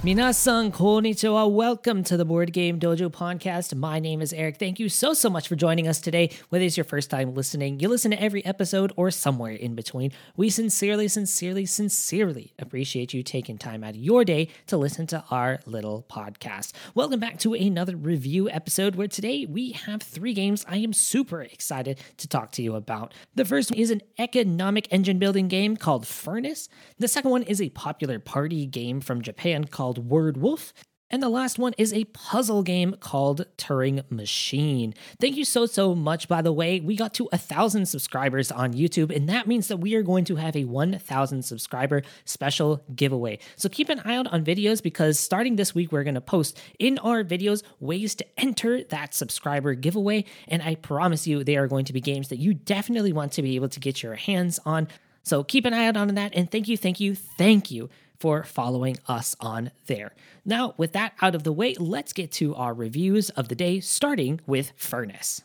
Minasan konnichiwa. Welcome to the Board Game Dojo podcast. My name is Eric. Thank you so much for joining us today. Whether it's your first time listening, you listen to every episode, or somewhere in between, we sincerely appreciate you taking time out of your day to listen to our little podcast. Welcome back to another review episode where today we have 3 games I am super excited to talk to you about. The first one is an economic engine building game called Furnace. The second one is a popular party game from Japan called Word Wolf. And the last one is a puzzle game called Turing Machine. Thank you so much, by the way. We got to 1,000 subscribers on YouTube, and that means that we are going to have a 1,000 subscriber special giveaway. So keep an eye out on videos because starting this week, we're going to post in our videos ways to enter that subscriber giveaway. And I promise you, they are going to be games that you definitely want to be able to get your hands on. So keep an eye out on that. And thank you for following us on there. Now, with that out of the way, let's get to our reviews of the day, starting with Furnace.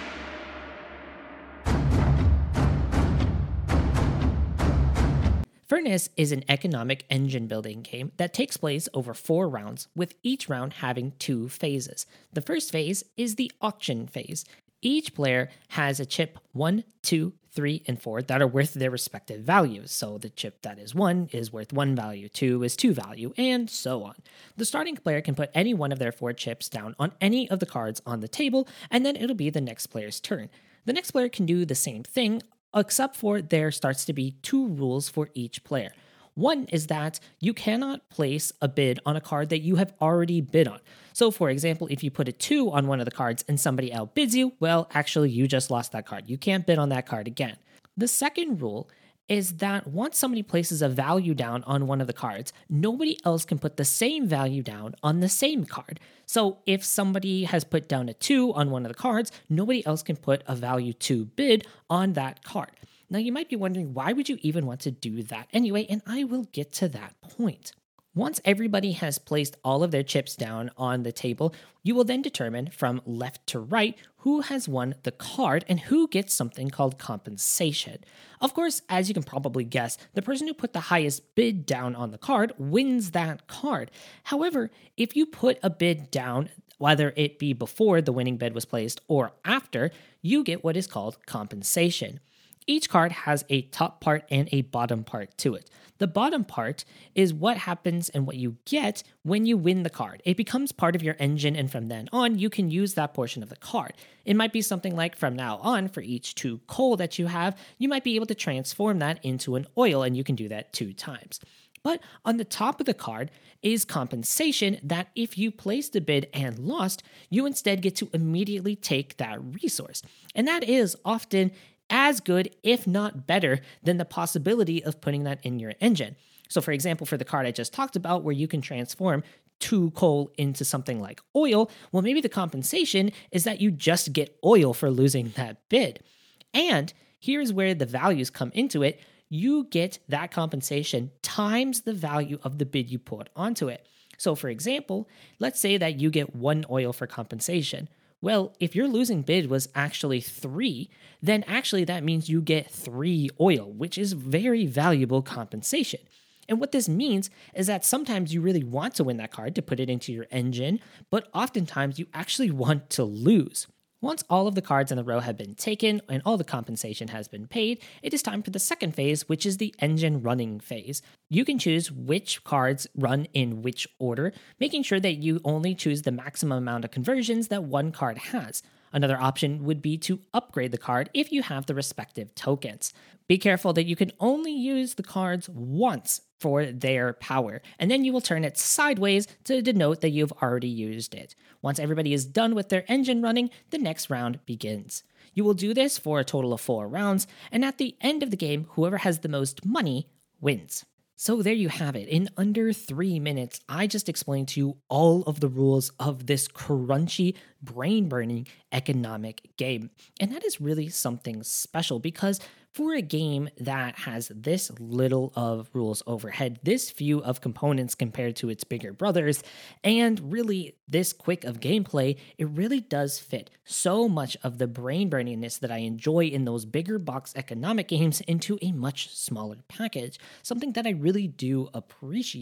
Furnace is an economic engine building game that takes place over 4 rounds, with each round having 2 phases. The first phase is the auction phase. Each player has a chip 1, 2, 3, and 4 that are worth their respective values. So the chip that is 1 is worth 1 value, 2 is 2 value, and so on. The starting player can put any one of their 4 chips down on any of the cards on the table, and then it'll be the next player's turn. The next player can do the same thing, except for there starts to be 2 rules for each player. One is that you cannot place a bid on a card that you have already bid on. So for example, if you put a 2 on one of the cards and somebody outbids you, well, actually you just lost that card. You can't bid on that card again. The second rule is that once somebody places a value down on one of the cards, nobody else can put the same value down on the same card. So if somebody has put down a 2 on one of the cards, nobody else can put a value 2 bid on that card. Now, you might be wondering, why would you even want to do that anyway? And I will get to that point. Once everybody has placed all of their chips down on the table, you will then determine from left to right who has won the card and who gets something called compensation. Of course, as you can probably guess, the person who put the highest bid down on the card wins that card. However, if you put a bid down, whether it be before the winning bid was placed or after, you get what is called compensation. Each card has a top part and a bottom part to it. The bottom part is what happens and what you get when you win the card. It becomes part of your engine, and from then on, you can use that portion of the card. It might be something like from now on, for each 2 coal that you have, you might be able to transform that into an oil, and you can do that 2 times. But on the top of the card is compensation that if you placed a bid and lost, you instead get to immediately take that resource. And that is often as good, if not better, than the possibility of putting that in your engine. So for example, for the card I just talked about, where you can transform 2 coal into something like oil, well, maybe the compensation is that you just get oil for losing that bid. And here's where the values come into it. You get that compensation times the value of the bid you put onto it. So for example, let's say that you get 1 oil for compensation. Well, if your losing bid was actually 3, then actually that means you get 3 oil, which is very valuable compensation. And what this means is that sometimes you really want to win that card to put it into your engine, but oftentimes you actually want to lose. Once all of the cards in the row have been taken and all the compensation has been paid, it is time for the second phase, which is the engine running phase. You can choose which cards run in which order, making sure that you only choose the maximum amount of conversions that one card has. Another option would be to upgrade the card if you have the respective tokens. Be careful that you can only use the cards once for their power, and then you will turn it sideways to denote that you've already used it. Once everybody is done with their engine running, the next round begins. You will do this for a total of 4 rounds, and at the end of the game, whoever has the most money wins. So there you have it. In under 3 minutes, I just explained to you all of the rules of this crunchy, brain-burning economic game. And that is really something special because for a game that has this little of rules overhead, this few of components compared to its bigger brothers, and really this quick of gameplay, it really does fit so much of the brain burningness that I enjoy in those bigger box economic games into a much smaller package, something that I really do appreciate.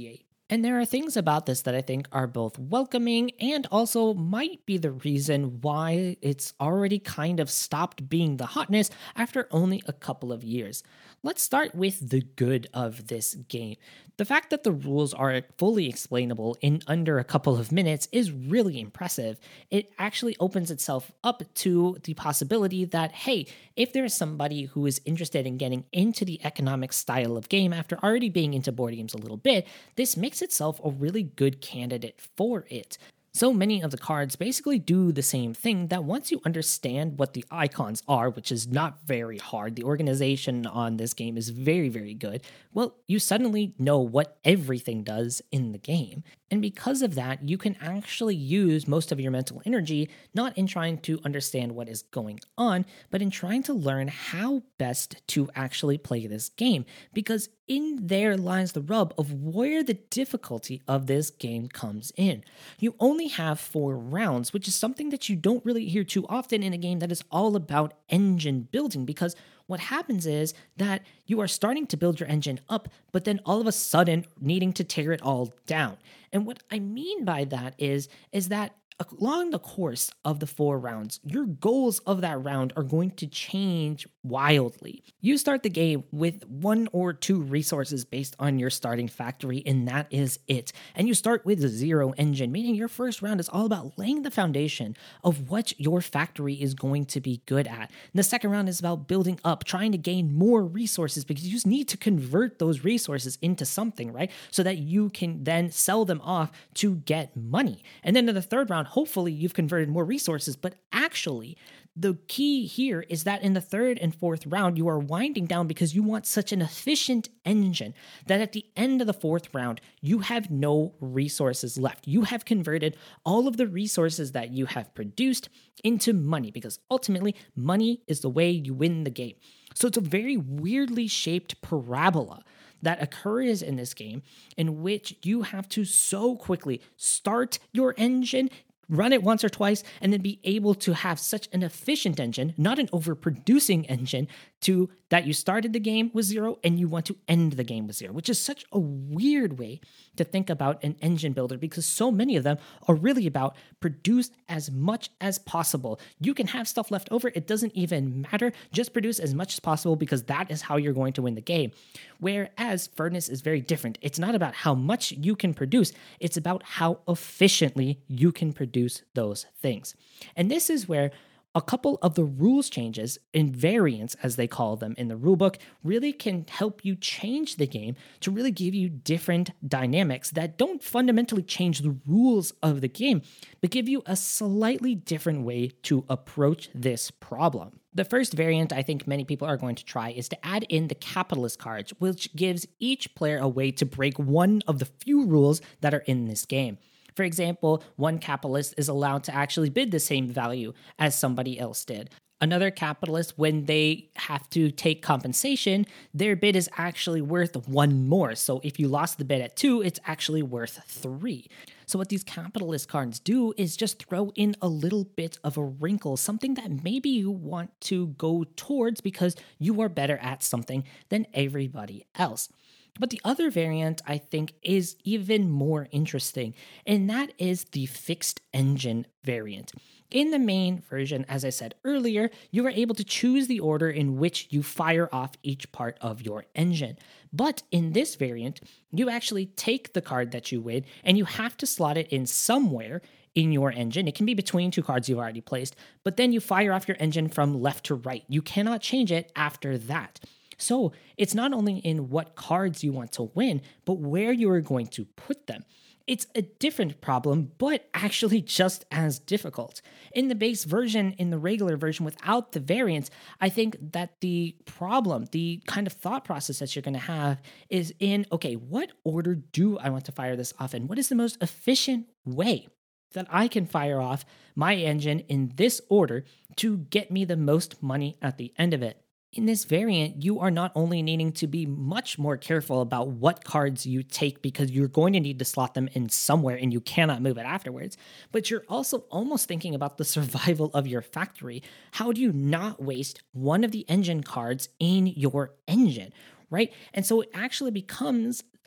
And there are things about this that I think are both welcoming and also might be the reason why it's already kind of stopped being the hotness after only a couple of years. Let's start with the good of this game. The fact that the rules are fully explainable in under a couple of minutes is really impressive. It actually opens itself up to the possibility that, hey, if there is somebody who is interested in getting into the economic style of game after already being into board games a little bit, this makes itself a really good candidate for it. So many of the cards basically do the same thing that once you understand what the icons are, which is not very hard, the organization on this game is very, very good, well, you suddenly know what everything does in the game. And because of that, you can actually use most of your mental energy not in trying to understand what is going on, but in trying to learn how best to actually play this game. Because in there lies the rub of where the difficulty of this game comes in. You only have 4 rounds, which is something that you don't really hear too often in a game that is all about engine building, because what happens is that you are starting to build your engine up, but then all of a sudden needing to tear it all down. And what I mean by that is that along the course of the 4 rounds, your goals of that round are going to change wildly. You start the game with 1 or 2 resources based on your starting factory, and that is it. And you start with 0 engine, meaning your first round is all about laying the foundation of what your factory is going to be good at. And the second round is about building up, trying to gain more resources, because you just need to convert those resources into something, right? So that you can then sell them off to get money. And then in the third round, hopefully you've converted more resources, but actually the key here is that in the third and fourth round, you are winding down because you want such an efficient engine that at the end of the fourth round, you have no resources left. You have converted all of the resources that you have produced into money, because ultimately money is the way you win the game. So it's a very weirdly shaped parabola that occurs in this game, in which you have to so quickly start your engine, run it once or twice, and then be able to have such an efficient engine, not an overproducing engine, to that you started the game with 0 and you want to end the game with 0, which is such a weird way to think about an engine builder, because so many of them are really about produce as much as possible. You can have stuff left over, it doesn't even matter, just produce as much as possible, because that is how you're going to win the game. Whereas Furnace is very different. It's not about how much you can produce, it's about how efficiently you can produce those things. And this is where a couple of the rules changes, invariants as they call them in the rulebook, really can help you change the game to really give you different dynamics that don't fundamentally change the rules of the game, but give you a slightly different way to approach this problem. The first variant I think many people are going to try is to add in the capitalist cards, which gives each player a way to break one of the few rules that are in this game. For example, one capitalist is allowed to actually bid the same value as somebody else did. Another capitalist, when they have to take compensation, their bid is actually worth 1 more. So if you lost the bid at 2, it's actually worth 3. So what these capitalist cards do is just throw in a little bit of a wrinkle, something that maybe you want to go towards because you are better at something than everybody else. But the other variant, I think, is even more interesting, and that is the fixed engine variant. In the main version, as I said earlier, you are able to choose the order in which you fire off each part of your engine. But in this variant, you actually take the card that you win, and you have to slot it in somewhere in your engine. It can be between 2 cards you've already placed, but then you fire off your engine from left to right. You cannot change it after that. So it's not only in what cards you want to win, but where you are going to put them. It's a different problem, but actually just as difficult. In the base version, in the regular version without the variants, I think that the problem, the kind of thought process that you're going to have is in, okay, what order do I want to fire this off in? What is the most efficient way that I can fire off my engine in this order to get me the most money at the end of it? In this variant, you are not only needing to be much more careful about what cards you take, because you're going to need to slot them in somewhere and you cannot move it afterwards, but you're also almost thinking about the survival of your factory. How do you not waste one of the engine cards in your engine, right? And so it actually becomes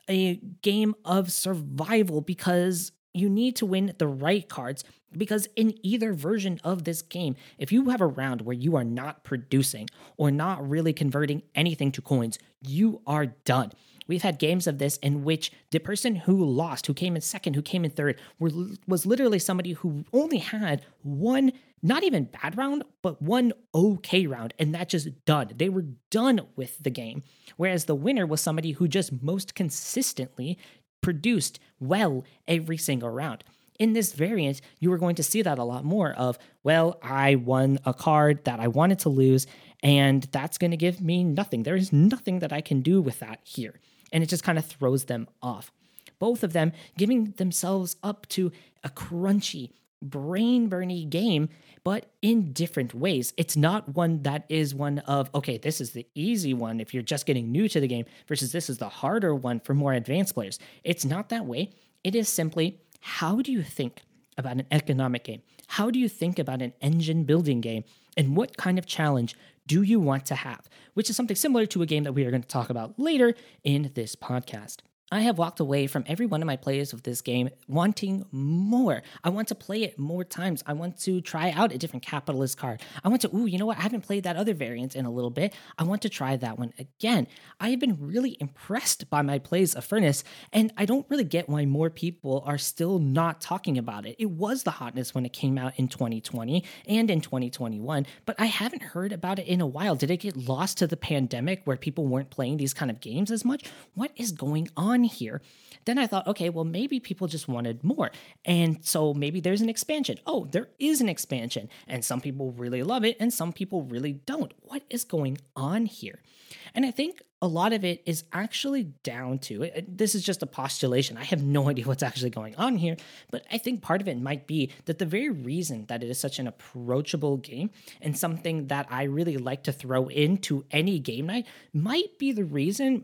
a game of survival because you need to win the right cards. Because in either version of this game, if you have a round where you are not producing or not really converting anything to coins, you are done. We've had games of this in which the person who lost, who came in second, who came in third, was literally somebody who only had one, not even bad round, but one okay round, and that just done. They were done with the game. Whereas the winner was somebody who just most consistently produced well every single round. In this variant, you are going to see that a lot more of, well, I won a card that I wanted to lose, and that's going to give me nothing. There is nothing that I can do with that here. And it just kind of throws them off. Both of them giving themselves up to a crunchy, brain-burny game, but in different ways. It's not one that is one of, okay, this is the easy one if you're just getting new to the game versus this is the harder one for more advanced players. It's not that way. It is simply, how do you think about an economic game? How do you think about an engine building game? And what kind of challenge do you want to have? Which is something similar to a game that we are going to talk about later in this podcast. I have walked away from every one of my plays of this game wanting more. I want to play it more times. I want to try out a different capitalist card. I want to, you know what? I haven't played that other variant in a little bit. I want to try that one again. I have been really impressed by my plays of Furnace, and I don't really get why more people are still not talking about it. It was the hotness when it came out in 2020 and in 2021, but I haven't heard about it in a while. Did it get lost to the pandemic where people weren't playing these kind of games as much? What is going on here? Then I thought, okay, well, maybe people just wanted more. And so maybe there's an expansion. Oh, there is an expansion. And some people really love it and some people really don't. What is going on here? And I think a lot of it is actually down to, this is just a postulation. I have no idea what's actually going on here, but I think part of it might be that the very reason that it is such an approachable game and something that I really like to throw into any game night might be the reason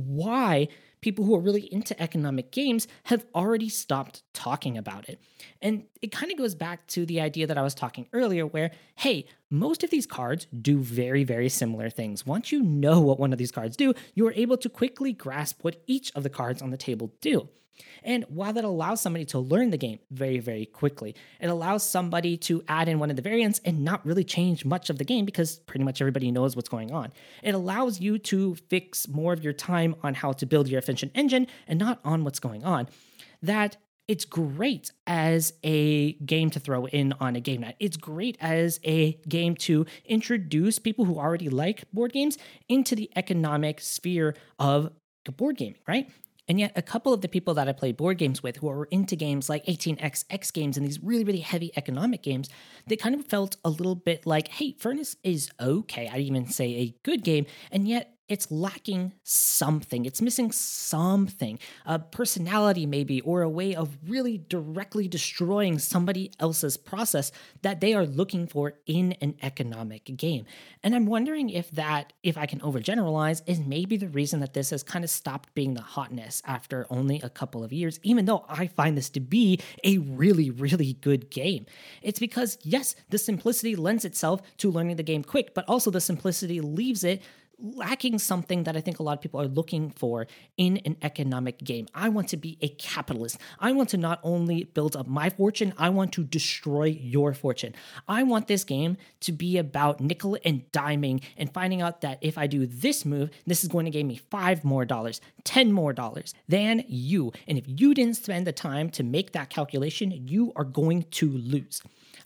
why people who are really into economic games have already stopped talking about it. And it kind of goes back to the idea that I was talking earlier where, hey, most of these cards do very, very similar things. Once you know what one of these cards do, you are able to quickly grasp what each of the cards on the table do. And while that allows somebody to learn the game very, very quickly, it allows somebody to add in one of the variants and not really change much of the game because pretty much everybody knows what's going on. It allows you to fix more of your time on how to build your efficient engine and not on what's going on. That it's great as a game to throw in on a game night. It's great as a game to introduce people who already like board games into the economic sphere of board gaming, right? And yet a couple of the people that I played board games with who are into games like 18xx X Games and these really, really heavy economic games, they kind of felt a little bit like, hey, Furnace is okay. I'd even say a good game. And yet it's lacking something. It's missing something, a personality maybe, or a way of really directly destroying somebody else's process that they are looking for in an economic game. And I'm wondering if that, if I can overgeneralize, is maybe the reason that this has kind of stopped being the hotness after only a couple of years, even though I find this to be a really, really good game. It's because, yes, the simplicity lends itself to learning the game quick, but also the simplicity leaves it lacking something that I think a lot of people are looking for in an economic game. I want to be a capitalist. I want to not only build up my fortune, I want to destroy your fortune. I want this game to be about nickel and diming and finding out that if I do this move, this is going to give me $5 more, $10 more than you. And if you didn't spend the time to make that calculation, you are going to lose.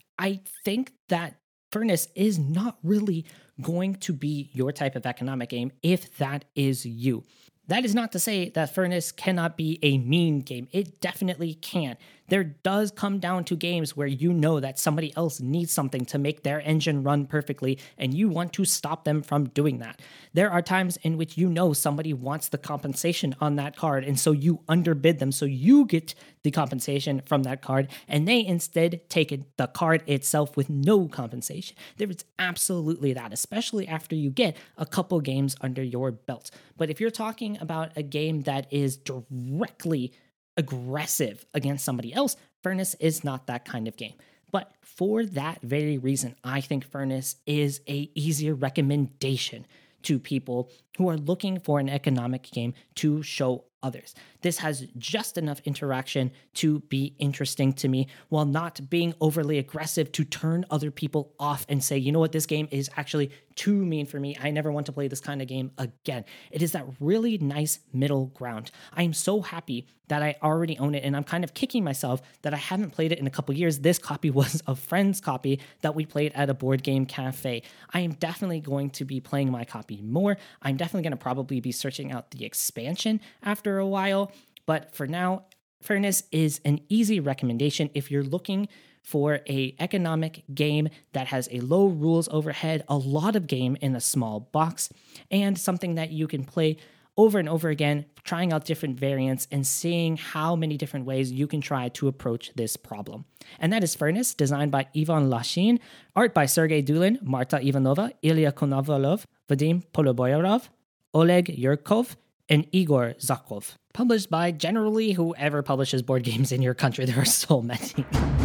I think that Furnace is not really going to be your type of economic game if that is you. That is not to say that Furnace cannot be a mean game. It definitely can. There does come down to games where you know that somebody else needs something to make their engine run perfectly, and you want to stop them from doing that. There are times in which you know somebody wants the compensation on that card, and so you underbid them, so you get the compensation from that card, and they instead take the card itself with no compensation. There is absolutely that, especially after you get a couple games under your belt. But if you're talking about a game that is directly aggressive against somebody else, Furnace is not that kind of game. But for that very reason, I think Furnace is a easier recommendation to people who are looking for an economic game to show others. This has just enough interaction to be interesting to me while not being overly aggressive to turn other people off and say, you know what, this game is actually too mean for me. I never want to play this kind of game again. It is that really nice middle ground. I am so happy that I already own it, and I'm kind of kicking myself that I haven't played it in a couple years. This copy was a friend's copy that we played at a board game cafe. I am definitely going to be playing my copy more. I'm definitely going to probably be searching out the expansion after a while, but for now, Furnace is an easy recommendation if you're looking for a economic game that has a low rules overhead, a lot of game in a small box, and something that you can play over and over again, trying out different variants and seeing how many different ways you can try to approach this problem. And that is Furnace, designed by Ivan Lashin, art by Sergey Dulin, Marta Ivanova, Ilya Konovalov, Vadim Poloboyarov, Oleg Yurkov, and Igor Zakov. Published by generally whoever publishes board games in your country. There are so many.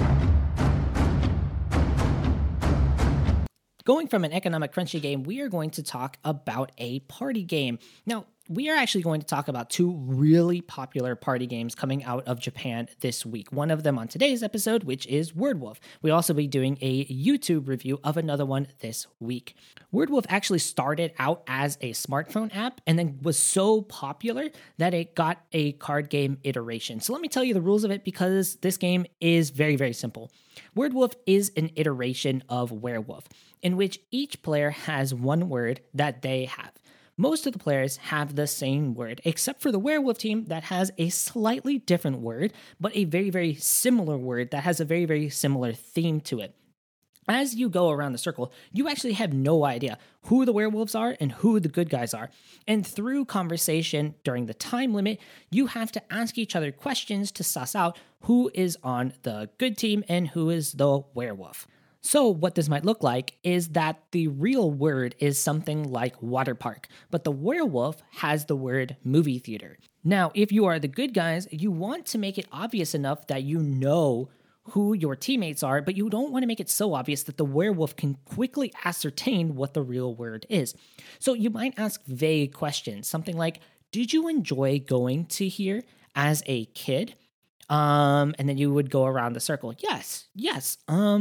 Going from an economic crunchy game, we are going to talk about a party game. Now, we are actually going to talk about two really popular party games coming out of Japan this week. One of them on today's episode, which is Wordwolf. We'll also be doing a YouTube review of another one this week. Wordwolf actually started out as a smartphone app and then was so popular that it got a card game iteration. So let me tell you the rules of it, because this game is very, very simple. Wordwolf is an iteration of Werewolf, in which each player has one word that they have. Most of the players have the same word, except for the werewolf team that has a slightly different word, but a very, very similar word that has a very, very similar theme to it. As you go around the circle, you actually have no idea who the werewolves are and who the good guys are. And through conversation during the time limit, you have to ask each other questions to suss out who is on the good team and who is the werewolf. So what this might look like is that the real word is something like water park, but the werewolf has the word movie theater. Now, if you are the good guys, you want to make it obvious enough that you know who your teammates are, but you don't want to make it so obvious that the werewolf can quickly ascertain what the real word is. So you might ask vague questions, something like, did you enjoy going to here as a kid? And then you would go around the circle. Yes. Yes.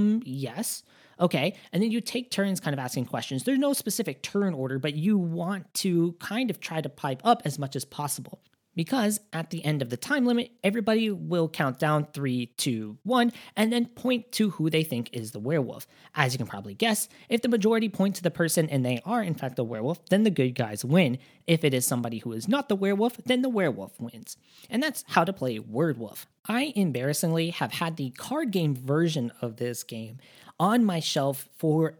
Okay. And then you take turns kind of asking questions. There's no specific turn order, but you want to kind of try to pipe up as much as possible. Because at the end of the time limit, everybody will count down 3, 2, 1, and then point to who they think is the werewolf. As you can probably guess, if the majority point to the person and they are in fact the werewolf, then the good guys win. If it is somebody who is not the werewolf, then the werewolf wins. And that's how to play Wordwolf. I embarrassingly have had the card game version of this game on my shelf for,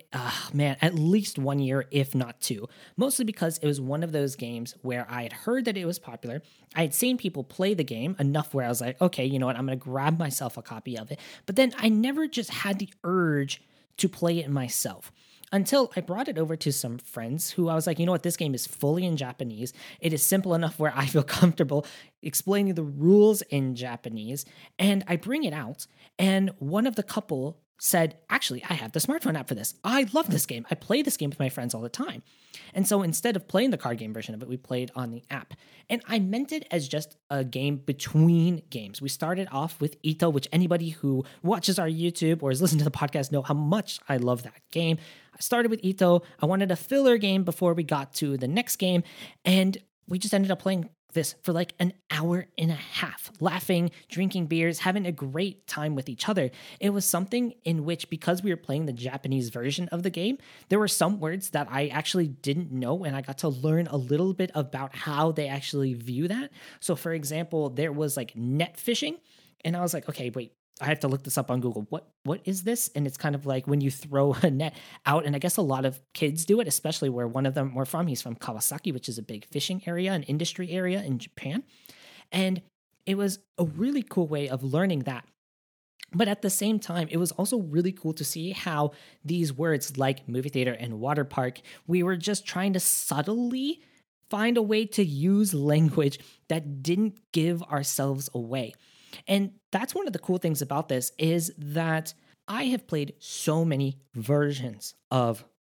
at least 1 year, if not 2. Mostly because it was one of those games where I had heard that it was popular. I had seen people play the game enough where I was like, okay, you know what, I'm going to grab myself a copy of it. But then I never just had the urge to play it myself. Until I brought it over to some friends who I was like, you know what, this game is fully in Japanese. It is simple enough where I feel comfortable explaining the rules in Japanese. And I bring it out, and one of the couple said, actually, I have the smartphone app for this. I love this game. I play this game with my friends all the time. And so instead of playing the card game version of it, we played on the app. And I meant it as just a game between games. We started off with Ito, which anybody who watches our YouTube or has listened to the podcast know how much I love that game. I started with Ito. I wanted a filler game before we got to the next game. And we just ended up playing this for like an hour and a half, laughing, drinking beers, having a great time with each other. It was something in which, because we were playing the Japanese version of the game, there were some words that I actually didn't know, and I got to learn a little bit about how they actually view that. So for example, there was like net fishing, and I was like, okay, wait, I have to look this up on Google. What is this? And it's kind of like when you throw a net out, and I guess a lot of kids do it, especially where one of them were from. He's from Kawasaki, which is a big fishing area, an industry area in Japan. And it was a really cool way of learning that. But at the same time, it was also really cool to see how these words like movie theater and water park, we were just trying to subtly find a way to use language that didn't give ourselves away. And that's one of the cool things about this, is that I have played so many versions of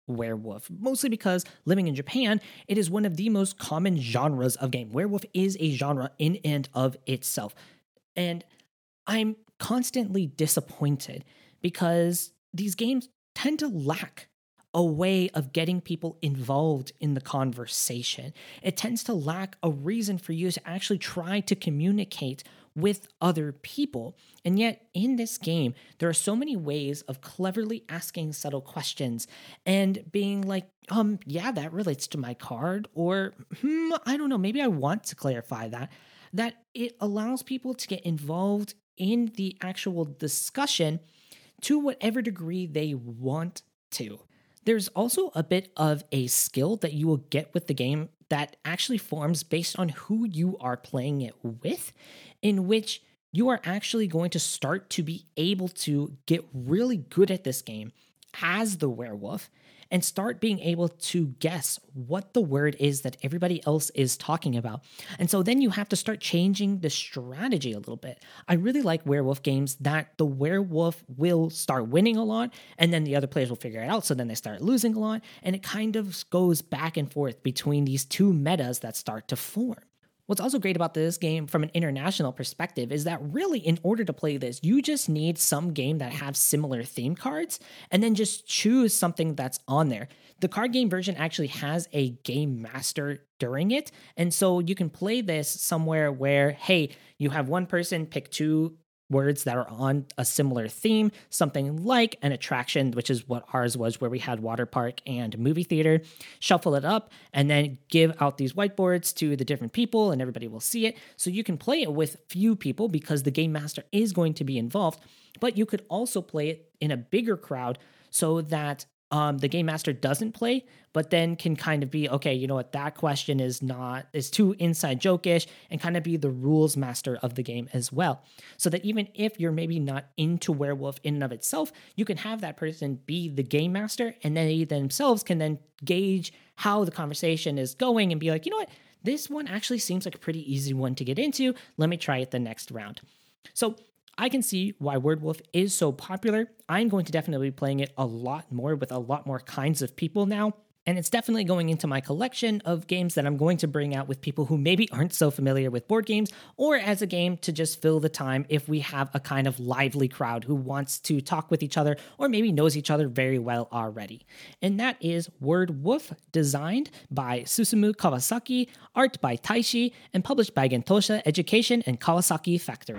werewolf, mostly because living in Japan, it is one of the most common genres of game. Werewolf is a genre in and of itself. And I'm constantly disappointed because these games tend to lack a way of getting people involved in the conversation. It tends to lack a reason for you to actually try to communicate with other people. And yet, in this game, there are so many ways of cleverly asking subtle questions and being like, yeah, that relates to my card, or, I don't know, maybe I want to clarify that it allows people to get involved in the actual discussion to whatever degree they want to. There's also a bit of a skill that you will get with the game that actually forms based on who you are playing it with, in which you are actually going to start to be able to get really good at this game as the werewolf and start being able to guess what the word is that everybody else is talking about. And so then you have to start changing the strategy a little bit. I really like werewolf games that the werewolf will start winning a lot and then the other players will figure it out. So then they start losing a lot. And it kind of goes back and forth between these two metas that start to form. What's also great about this game from an international perspective is that really, in order to play this, you just need some game that have similar theme cards and then just choose something that's on there. The card game version actually has a game master during it. And so you can play this somewhere where, hey, you have one person pick two words that are on a similar theme, something like an attraction, which is what ours was, where we had water park and movie theater, shuffle it up, and then give out these whiteboards to the different people and everybody will see it. So you can play it with few people because the game master is going to be involved, but you could also play it in a bigger crowd so that the game master doesn't play, but then can kind of be, okay, you know what, that question is too inside joke-ish, and kind of be the rules master of the game as well. So that even if you're maybe not into werewolf in and of itself, you can have that person be the game master, and they themselves can then gauge how the conversation is going and be like, you know what, this one actually seems like a pretty easy one to get into. Let me try it the next round. So I can see why Werewolf is so popular. I'm going to definitely be playing it a lot more with a lot more kinds of people now. And it's definitely going into my collection of games that I'm going to bring out with people who maybe aren't so familiar with board games, or as a game to just fill the time if we have a kind of lively crowd who wants to talk with each other or maybe knows each other very well already. And that is Werewolf, designed by Susumu Kawasaki, art by Taishi, and published by Gentosha Education and Kawasaki Factory.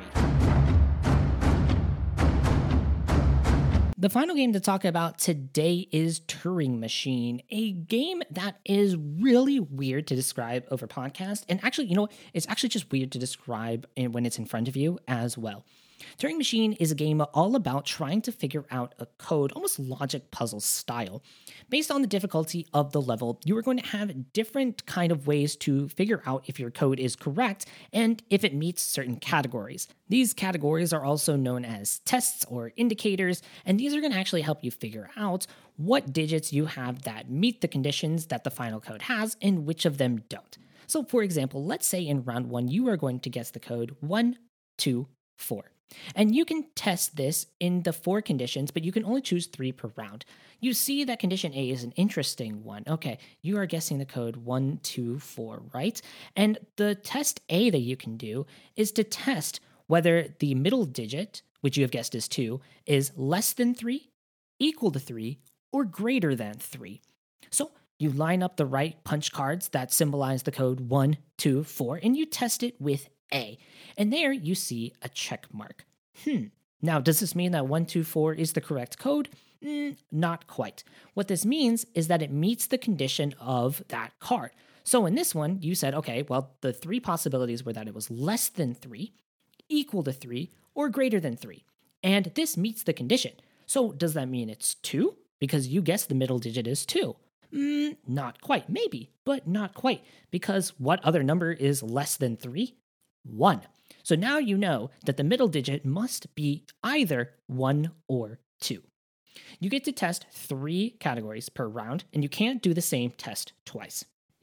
The final game to talk about today is Turing Machine, a game that is really weird to describe over podcast. And actually, you know, it's actually just weird to describe when it's in front of you as well. Turing Machine is a game all about trying to figure out a code, almost logic puzzle style. Based on the difficulty of the level, you are going to have different kind of ways to figure out if your code is correct and if it meets certain categories. These categories are also known as tests or indicators, and these are going to actually help you figure out what digits you have that meet the conditions that the final code has and which of them don't. So for example, let's say in round 1, you are going to guess the code 1, 2, 4. And you can test this in the 4 conditions, but you can only choose 3 per round. You see that condition A is an interesting one. Okay, you are guessing the code 1, 2, 4, right? And the test A that you can do is to test whether the middle digit, which you have guessed is 2, is less than 3, equal to 3, or greater than 3. So you line up the right punch cards that symbolize the code 1, 2, 4, and you test it with A. And there you see a check mark. Now, does this mean that 1, 2, 4 is the correct code? Not quite. What this means is that it meets the condition of that card. So in this one, you said, okay, well, the 3 possibilities were that it was less than 3, equal to 3, or greater than 3. And this meets the condition. So does that mean it's 2? Because you guessed the middle digit is 2. Not quite. Maybe, but not quite. Because what other number is less than 3? 1. So now you know that the middle digit must be either 1 or 2. You get to test 3 categories per round, and you can't do the same test twice.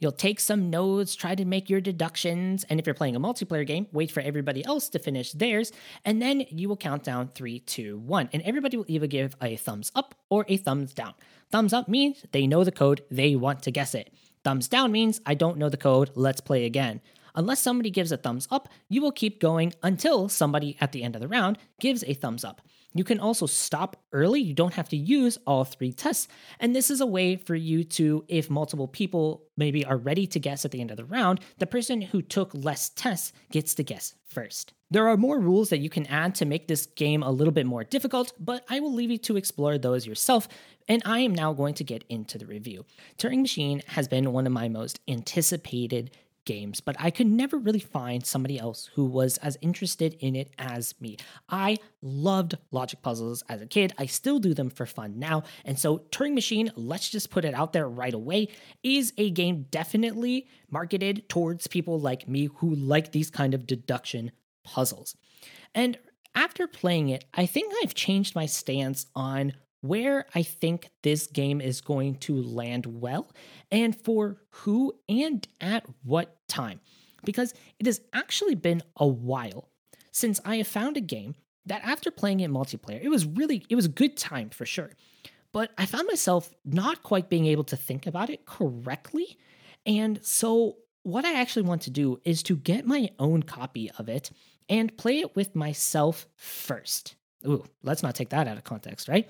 You'll take some nodes, try to make your deductions, and if you're playing a multiplayer game, wait for everybody else to finish theirs, and then you will count down 3, 2, 1, and everybody will either give a thumbs up or a thumbs down. Thumbs up means they know the code, they want to guess it. Thumbs down means I don't know the code, let's play again. Unless somebody gives a thumbs up, you will keep going until somebody at the end of the round gives a thumbs up. You can also stop early. You don't have to use all 3 tests. And this is a way for you to, if multiple people maybe are ready to guess at the end of the round, the person who took less tests gets to guess first. There are more rules that you can add to make this game a little bit more difficult, but I will leave you to explore those yourself, and I am now going to get into the review. Turing Machine has been one of my most anticipated games, but I could never really find somebody else who was as interested in it as me. I loved logic puzzles as a kid. I still do them for fun now. And so Turing Machine, let's just put it out there right away, is a game definitely marketed towards people like me who like these kind of deduction puzzles. And after playing it, I think I've changed my stance on where I think this game is going to land well, and for who and at what time. Because it has actually been a while since I have found a game that after playing it multiplayer, it was a good time for sure. But I found myself not quite being able to think about it correctly. And so what I actually want to do is to get my own copy of it and play it with myself first. Ooh, let's not take that out of context, right?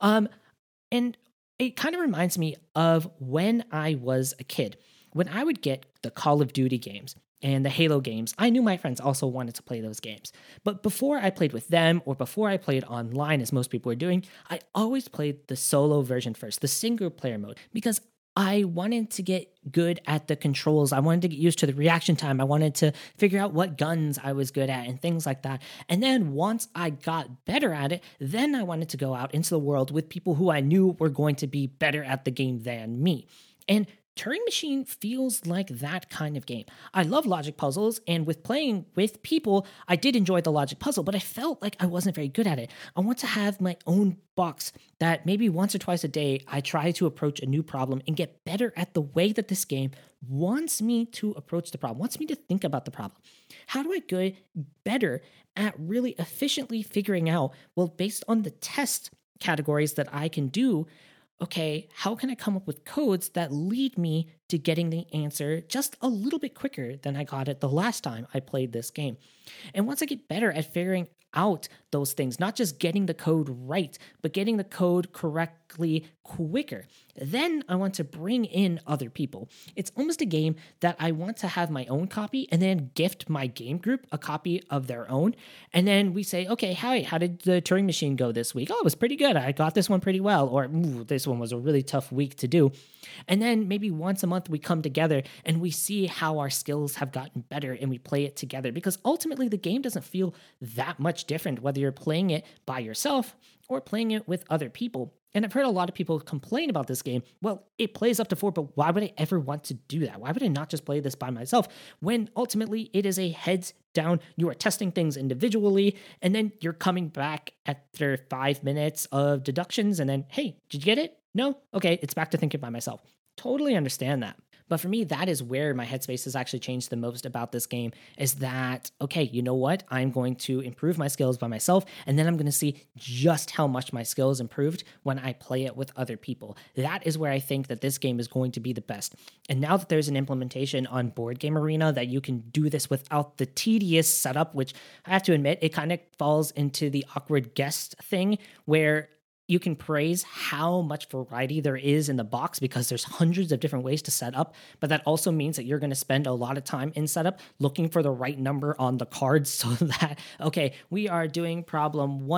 And it kind of reminds me of when I was a kid. When I would get the Call of Duty games and the Halo games, I knew my friends also wanted to play those games. But before I played with them, or before I played online, as most people were doing, I always played the solo version first, the single player mode, because I wanted to get good at the controls. I wanted to get used to the reaction time. I wanted to figure out what guns I was good at and things like that. And then once I got better at it, then I wanted to go out into the world with people who I knew were going to be better at the game than me. And Turing Machine feels like that kind of game. I love logic puzzles, and with playing with people, I did enjoy the logic puzzle, but I felt like I wasn't very good at it. I want to have my own box that maybe once or twice a day, I try to approach a new problem and get better at the way that this game wants me to approach the problem, wants me to think about the problem. How do I get better at really efficiently figuring out, well, based on the test categories that I can do, okay, how can I come up with codes that lead me to getting the answer just a little bit quicker than I got it the last time I played this game? And once I get better at figuring out those things, not just getting the code right, but getting the code correctly quicker, then I want to bring in other people. It's almost a game that I want to have my own copy and then gift my game group a copy of their own. And then we say, okay, hi, how did the Turing Machine go this week? Oh, it was pretty good. I got this one pretty well. Or this one was a really tough week to do. And then maybe once a month we come together and we see how our skills have gotten better and we play it together. Because ultimately the game doesn't feel that much different whether you're playing it by yourself or playing it with other people. And I've heard a lot of people complain about this game. Well, it plays up to 4, but why would I ever want to do that? Why would I not just play this by myself when ultimately it is a heads down, you are testing things individually, and then you're coming back after 5 minutes of deductions, and then, hey, did you get it? No? Okay, it's back to thinking by myself. Totally understand that. But for me, that is where my headspace has actually changed the most about this game, is that, okay, you know what? I'm going to improve my skills by myself, and then I'm going to see just how much my skills improved when I play it with other people. That is where I think that this game is going to be the best. And now that there's an implementation on Board Game Arena that you can do this without the tedious setup, which I have to admit, it kind of falls into the awkward guest thing where you can praise how much variety there is in the box because there's hundreds of different ways to set up, but that also means that you're going to spend a lot of time in setup looking for the right number on the cards so that, okay, we are doing problem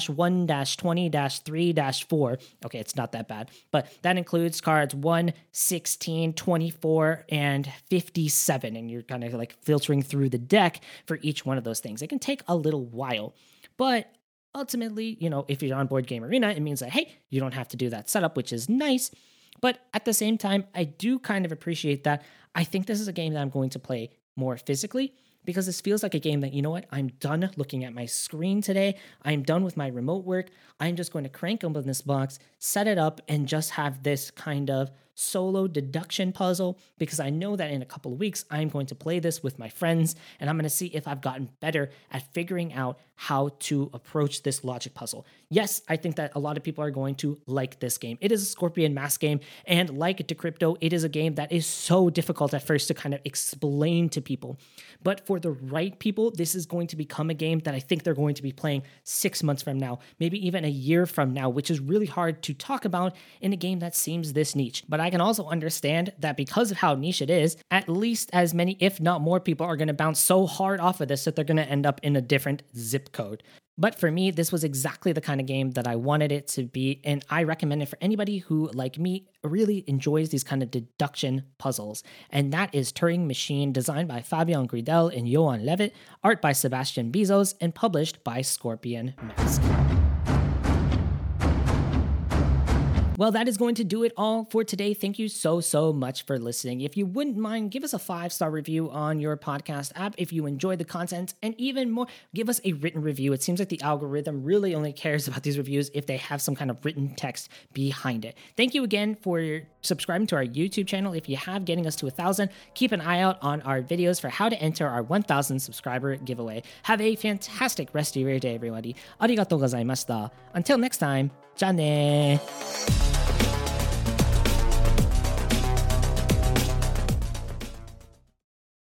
1-1-20-3-4. Okay, it's not that bad, but that includes cards 1, 16, 24, and 57, and you're kind of like filtering through the deck for each one of those things. It can take a little while, but ultimately, if you're on Board Game Arena, it means that, hey, you don't have to do that setup, which is nice. But at the same time, I do kind of appreciate that. I think this is a game that I'm going to play more physically because this feels like a game that, you know what, I'm done looking at my screen today. I'm done with my remote work. I'm just going to crank open this box, set it up, and just have this kind of solo deduction puzzle because I know that in a couple of weeks, I'm going to play this with my friends and I'm going to see if I've gotten better at figuring out how to approach this logic puzzle. Yes, I think that a lot of people are going to like this game. It is a Scorpion Mask game, and like Decrypto, it is a game that is so difficult at first to kind of explain to people. But for the right people, this is going to become a game that I think they're going to be playing 6 months from now, maybe even a year from now, which is really hard to talk about in a game that seems this niche. But I can also understand that because of how niche it is, at least as many, if not more people are going to bounce so hard off of this that they're going to end up in a different zip code. But for me, this was exactly the kind of game that I wanted it to be, and I recommend it for anybody who, like me, really enjoys these kind of deduction puzzles. And that is Turing Machine, designed by Fabien Gridel and Johan Levitt, art by Sebastian Bezos, and published by Scorpion Mask. Well, that is going to do it all for today. Thank you so much for listening. If you wouldn't mind, give us a 5-star review on your podcast app if you enjoyed the content, and even more, give us a written review. It seems like the algorithm really only cares about these reviews if they have some kind of written text behind it. Thank you again for subscribing to our YouTube channel. If you have, getting us to 1,000, keep an eye out on our videos for how to enter our 1,000 subscriber giveaway. Have a fantastic rest of your day, everybody. ありがとうございました. Until next time, じゃあねー.